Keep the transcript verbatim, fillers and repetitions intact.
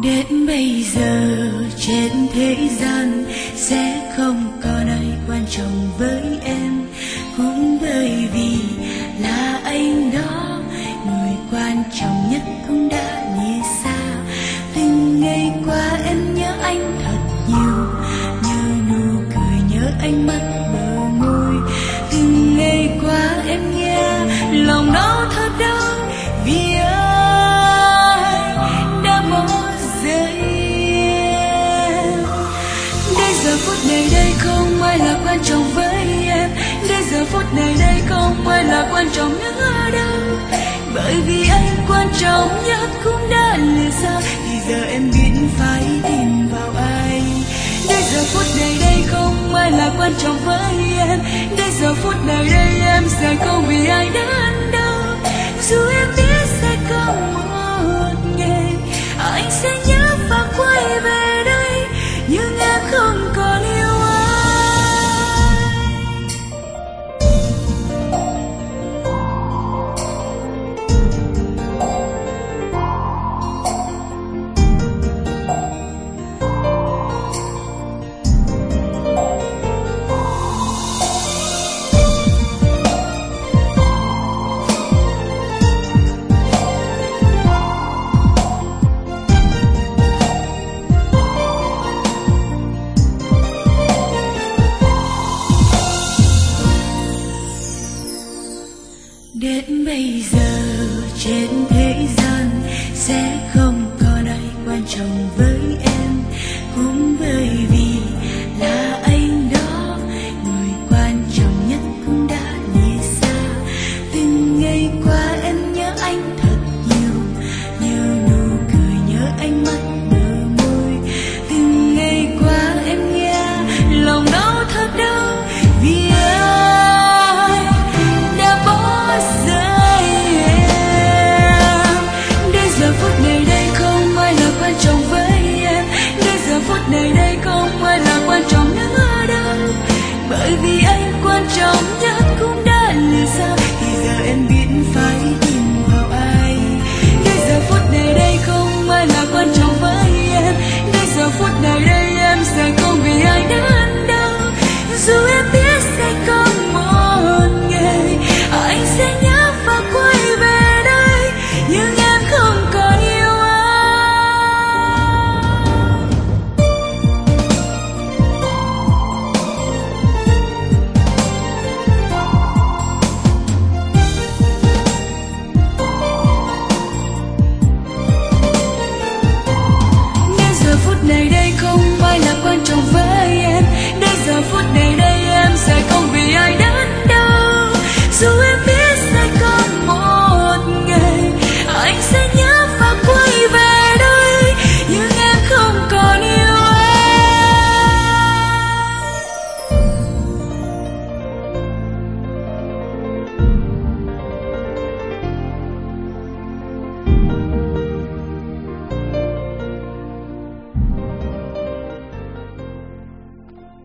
Đến bây giờ trên thế gian sẽ không còn ai quan trọng với em, cũng bởi vì là anh đó, người quan trọng nhất cũng đã lìa xa. Từng ngày qua em nhớ anh thật nhiều, nhớ nụ cười, nhớ ánh mắt bờ môi. Từng ngày qua em nghe lòng đau thật đau vì ai đã bỏ rơi em. Đến giờ phút này đây không ai là quan trọng với em, đến giờ phút này đây không ai là quan trọng nữa đâu, bởi vì anh quan trọng nhất cũng đã lìa xa. Thì giờ em biết phải tìm vào ai. Đến giờ phút này đây không ai là quan trọng với em, đến giờ phút này đây em sẽ không vì ai đắn đo. Dù em biết sẽ có một ngày anh sẽ nhớ và quay về đây, nhưng em không còn yêu anh. Đến bây giờ trên thế gian sẽ không còn ai quan trọng với em, cũng bởi vì là anh đó, người quan trọng nhất cũng đã lìa xa. Từng ngày qua em nhớ anh thật nhiều, nhớ nụ cười, nhớ ánh mắt bờ môi. Từng ngày qua em nghe lòng đau thật đau vì ai đã bỏ rơi em. Đến giờ phút này đây không ai là quan trọng với em, đến giờ phút này đây không ai là quan trọng nữa đâu, bởi vì anh quan trọng nhất cũng đã lìa xa. Thì giờ em biết phải tìm vào ai. Đến giờ phút này đây không ai là quan trọng với em, đến giờ phút này đây em sẽ không vì ai đắn đo. Dù em biết sẽ có một ngày anh sẽ nhớ và quay về đây, nhưng em không còn yêu anh. Đến giờ phút này